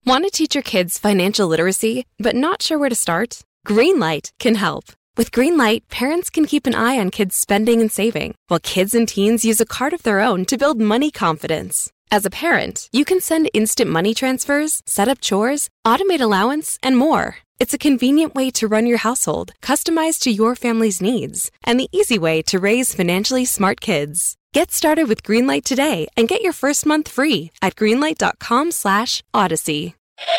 Want to teach your kids financial literacy, but not sure where to start? Greenlight can help. With Greenlight, parents can keep an eye on kids' spending and saving, while kids and teens use a card of their own to build money confidence. As a parent, you can send instant money transfers, set up chores, automate allowance, and more. It's a convenient way to run your household, customized to your family's needs, and the easy way to raise financially smart kids. Get started with Greenlight today and get your first month free at greenlight.com/Odyssey.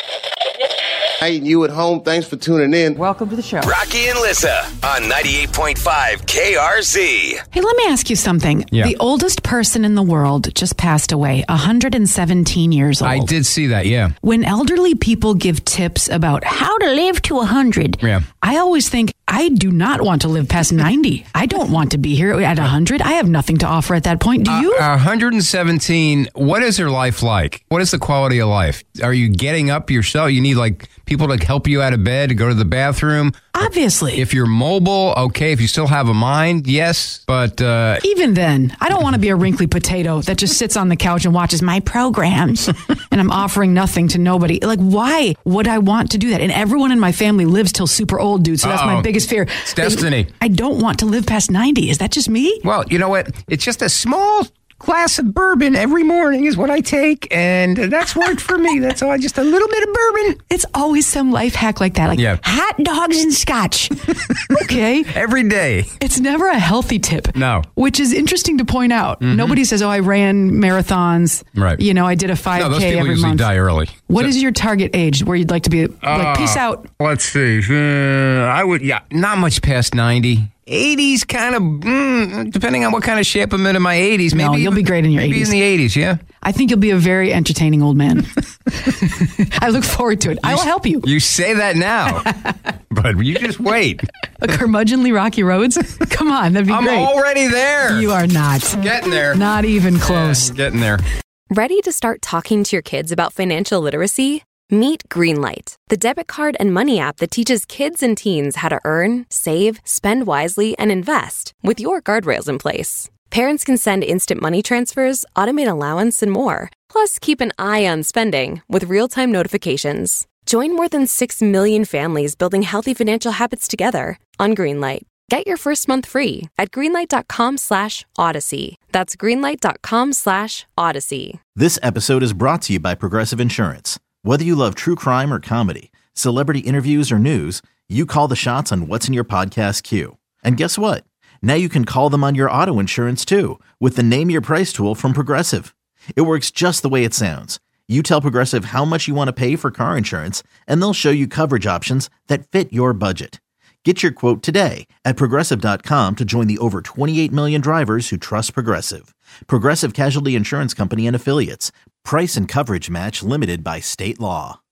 Hey, you at home, thanks for tuning in. Welcome to the show. Rocky and Lissa on 98.5 KRZ. Hey, let me ask you something. Yeah. The oldest person in the world just passed away, 117 years old. I did see that, yeah. When elderly people give tips about how to live to 100, Yeah. I always think, I do not want to live past 90. I don't want to be here at 100. I have nothing to offer at that point. Do you? 117, what is your life like? What is the quality of life? Are you getting up yourself? You need like people to help you out of bed, to go to the bathroom? Obviously. If you're mobile, okay. If you still have a mind, yes. But even then, I don't want to be a wrinkly potato that just sits on the couch and watches my programs and I'm offering nothing to nobody. Like, why would I want to do that? And everyone in my family lives till super old, dude. So that's my biggest fear. It's destiny. I don't want to live past 90. Is that just me? well, you know what? It's just a small glass of bourbon every morning is what I take, and that's worked for me. That's all. Just a little bit of bourbon. It's always some life hack like that. Like hot dogs and scotch. Okay. Every day. It's never a healthy tip. No. Which is interesting to point out. Mm-hmm. Nobody says, oh, I ran marathons. Right. You know, I did a 5K no, those people every usually month. die early. What is your target age where you'd like to be? Like, peace out. Let's see. I would, not much past 90. 80s kind of, depending on what kind of shape I'm in my 80s. Maybe no, you'll be great in your 80s. Maybe in the 80s, yeah. I think you'll be a very entertaining old man. I look forward to it. I will help you. You say that now, but you just wait. A curmudgeonly Rocky Roads? Come on, that'd be great. I'm already there. You are not. Getting there. Not even close. Yeah, getting there. Ready to start talking to your kids about financial literacy? Meet Greenlight, the debit card and money app that teaches kids and teens how to earn, save, spend wisely, and invest with your guardrails in place. Parents can send instant money transfers, automate allowance, and more. Plus, keep an eye on spending with real-time notifications. Join more than 6 million families building healthy financial habits together on Greenlight. Get your first month free at greenlight.com/Odyssey. That's greenlight.com/Odyssey. This episode is brought to you by Progressive Insurance. Whether you love true crime or comedy, celebrity interviews or news, you call the shots on what's in your podcast queue. And guess what? Now you can call them on your auto insurance too with the Name Your Price tool from Progressive. It works just the way it sounds. You tell Progressive how much you want to pay for car insurance, and they'll show you coverage options that fit your budget. Get your quote today at Progressive.com to join the over 28 million drivers who trust Progressive. Progressive Casualty Insurance Company and Affiliates. Price and coverage match limited by state law.